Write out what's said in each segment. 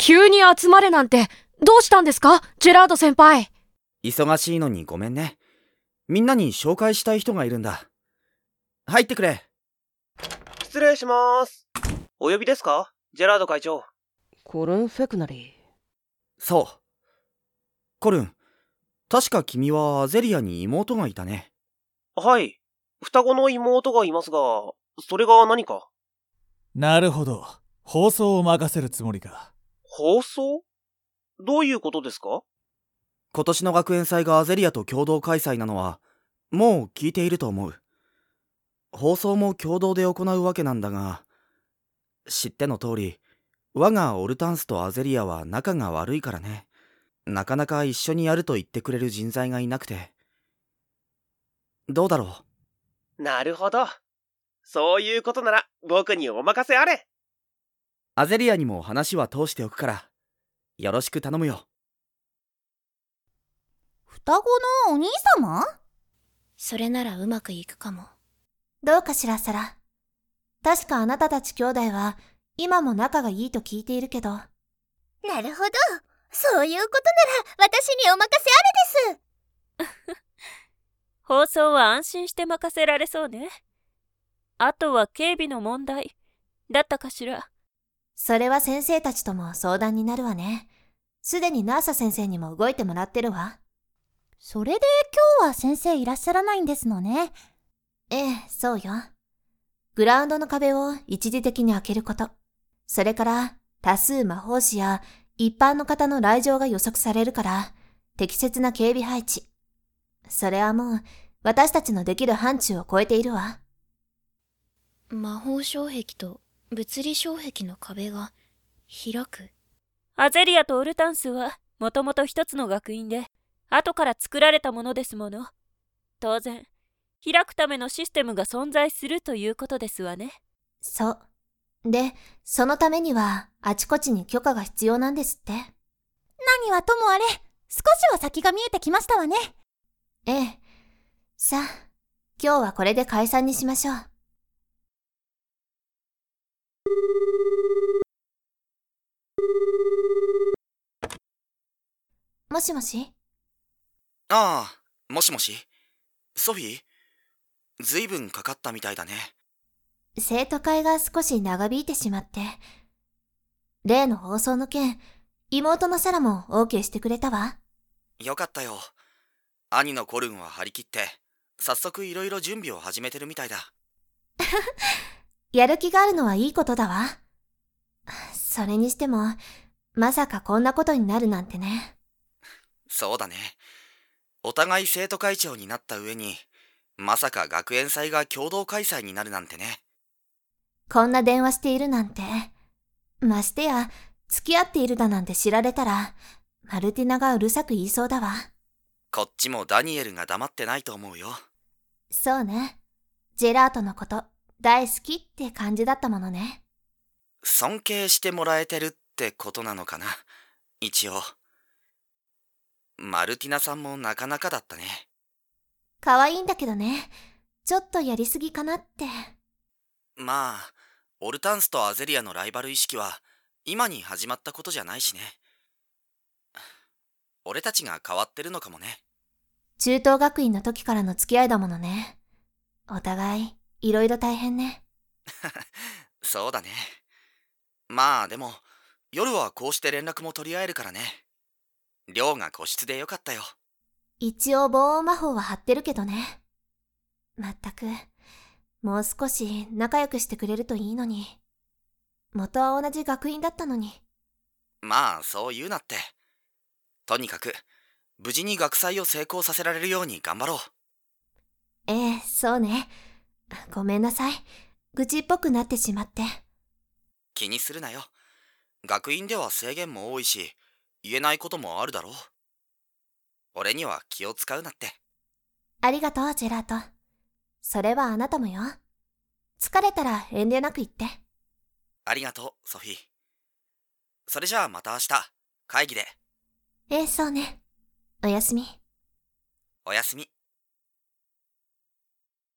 急に集まれなんてどうしたんですか、ジェラード先輩。 忙しいのにごめんね。みんなに紹介したい人がいるんだ。入ってくれ。 失礼しまーす。お呼びですか、ジェラード会長。 コルン・フェクナリー。 そう。コルン、確か君はアゼリアに妹がいたね。 はい。双子の妹がいますが、それが何か？ なるほど。放送を任せるつもりか。 放送？どういうことですか？ 今年の学園祭がアゼリアと共同開催なのは、もう聞いていると思う。放送も共同で行うわけなんだが、知っての通り、我がオルタンスとアゼリアは仲が悪いからね。なかなか一緒にやると言ってくれる人材がいなくて。どうだろう。なるほど。そういうことなら僕にお任せあれ。 アゼリアにも話は通しておくから、よろしく頼むよ。 双子のお兄様？ それならうまくいくかも。 どうかしら、サラ。確かあなたたち兄弟は今も仲がいいと聞いているけど。 なるほど。そういうことなら私にお任せあれです。 放送は安心して任せられそうね。あとは警備の問題だったかしら。 それは先生たちとも相談になるわね。すでにナーサ先生にも動いてもらってるわ。 それで今日は先生いらっしゃらないんですのね。 ええ、そうよ。グラウンドの壁を一時的に開けること。それから多数魔法師や一般の方の来場が予測されるから、適切な警備配置。それはもう私たちのできる範疇を超えているわ。 魔法障壁と物理障壁の壁が開く。 アゼリアとオルタンスはもともと一つの学院で後から作られたものですもの。当然開くためのシステムが存在するということですわね。 そう。で、そのためにはあちこちに許可が必要なんですって。 何はともあれ、少しは先が見えてきましたわね。 ええ。さあ、今日はこれで解散にしましょう。もしもし？ ああ、もしもし。ソフィー？ずいぶんかかったみたいだね。 生徒会が少し長引いてしまって。例の放送の件、妹のサラも OK してくれたわ。 よかったよ。兄のコルンは張り切って、早速いろいろ準備を始めてるみたいだ。 やる気があるのはいいことだわ。それにしても、まさかこんなことになるなんてね。 そうだね。お互い生徒会長になった上に、まさか学園祭が共同開催になるなんてね。 こんな電話しているなんて。ましてや、付き合っているだなんて知られたら、マルティナがうるさく言いそうだわ。 こっちもダニエルが黙ってないと思うよ。 そうね。ジェラートのこと大好きって感じだったものね。 尊敬してもらえてるってことなのかな、一応。マルティナさんもなかなかだったね。 可愛いんだけどね。ちょっとやりすぎかなって。 まあ、オルタンスとアゼリアのライバル意識は今に始まったことじゃないしね。俺たちが変わってるのかもね。 中等学院の時からの付き合いだものね。お互いいろいろ大変ね。 そうだね。まあでも夜はこうして連絡も取り合えるからね。寮が個室でよかったよ。 一応防音魔法は張ってるけどね。まったく、もう少し仲良くしてくれるといいのに。元は同じ学院だったのに。 まあそう言うなって。とにかく無事に学祭を成功させられるように頑張ろう。 ええ、そうね。ごめんなさい。愚痴っぽくなってしまって。 気にするなよ。学院では制限も多いし、言えないこともあるだろう。俺には気を使うなって。 ありがとう、ジェラート。それはあなたもよ。疲れたら遠慮なく言って。 ありがとう、ソフィー。それじゃあまた明日、会議で。 ええ、そうね。おやすみ。 おやすみ。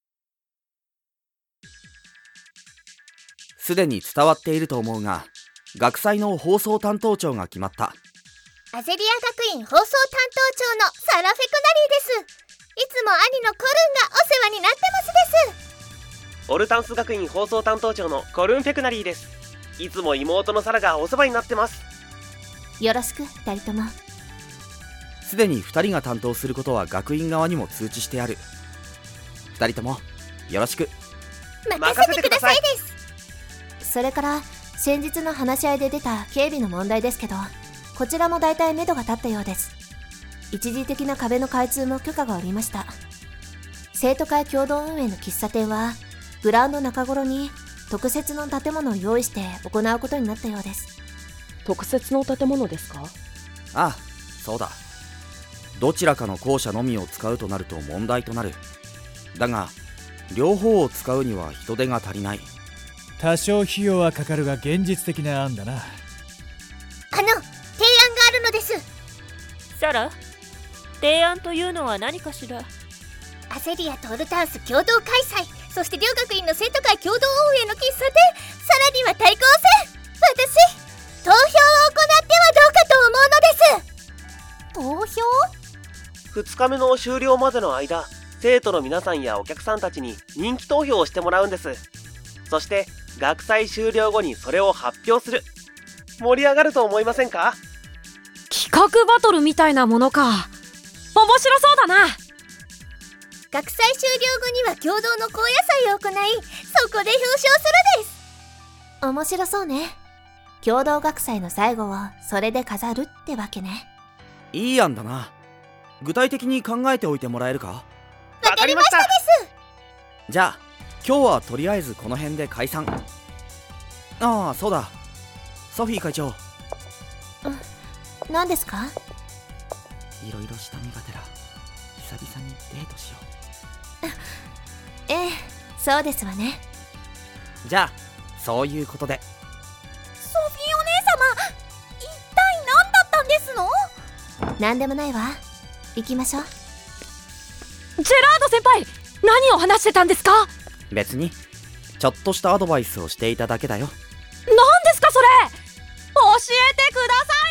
すでに伝わっていると思うが、 学祭の放送担当長が決まった。 アゼリア学院放送担当長のサラ・フェクナリーです。いつも兄のコルンがお世話になってますです。 オルタンス学院放送担当長のコルン・フェクナリーです。いつも妹のサラがお世話になってます。 よろしく、2人とも。 すでに2人が担当することは学院側にも通知してある。2人ともよろしく。 任せてくださいです。 それから先日の話し合いで出た警備の問題ですけど、こちらも大体目処が立ったようです。一時的な壁の開通も許可が下りました。生徒会共同運営の喫茶店はグラウンド中頃に特設の建物を用意して行うことになったようです。 特設の建物ですか？ ああ、そうだ。どちらかの校舎のみを使うとなると問題となる。だが両方を使うには人手が足りない。 多少費用はかかるが現実的な案だな。 提案があるのです。 サラ、提案というのは何かしら？ アゼリアとオルタンス共同開催、そして両学院の生徒会共同運営の喫茶店、さらには対抗戦。私、投票を行ってはどうかと思うのです。投票 ？2日目の終了までの間、生徒の皆さんやお客さんたちに人気投票をしてもらうんです。そして学祭終了後にそれを発表する。盛り上がると思いませんか？ 企画バトルみたいなものか。面白そうだな。 学祭終了後には共同の高野祭を行い、そこで表彰するです。 面白そうね。共同学祭の最後をそれで飾るってわけね。 いい案だな。具体的に考えておいてもらえるか？ わかりましたです。 じゃあ今日はとりあえずこの辺で解散。ああ、そうだ。ソフィー会長。 何ですか？ いろいろ下見がてら久々にデートしよう。 ええ、そうですわね。 じゃあそういうことで。 ソフィーお姉様、一体何だったんですの？ 何でもないわ。行きましょう。 ジェラード先輩、何を話してたんですか？ 別にちょっとしたアドバイスをしていただけだよ。 何ですかそれ？教えてください。